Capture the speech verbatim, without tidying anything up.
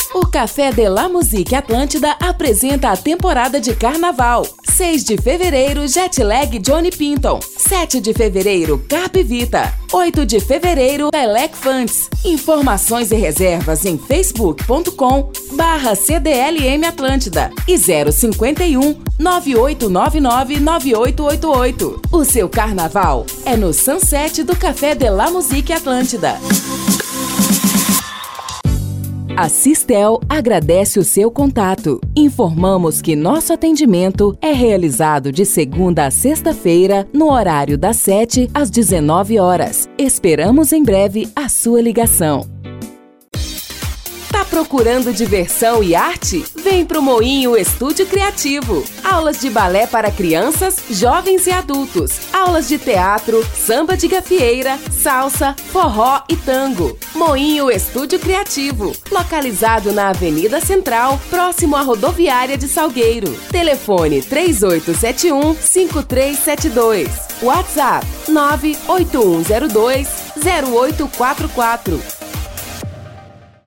O Café de la Musique Atlântida apresenta a temporada de carnaval. seis de fevereiro, Jetlag Johnny Pinton. sete de fevereiro, Carpe Vita. oito de fevereiro, Elec Funds. Informações e reservas em facebook ponto com barra C D L M Atlântida e zero cinquenta e um, nove oito nove nove, nove oito oito oito. O seu carnaval é no Sunset do Café de la Musique Atlântida. A Sistel agradece o seu contato. Informamos que nosso atendimento é realizado de segunda a sexta-feira, no horário das sete às dezenove horas. Esperamos em breve a sua ligação. Tá procurando diversão e arte? Vem pro Moinho Estúdio Criativo. Aulas de balé para crianças, jovens e adultos. Aulas de teatro, samba de gafieira, salsa, forró e tango. Moinho Estúdio Criativo. Localizado na Avenida Central, próximo à rodoviária de Salgueiro. Telefone três oito sete um, cinco três sete dois. WhatsApp nove oito um zero dois, zero oito quatro quatro.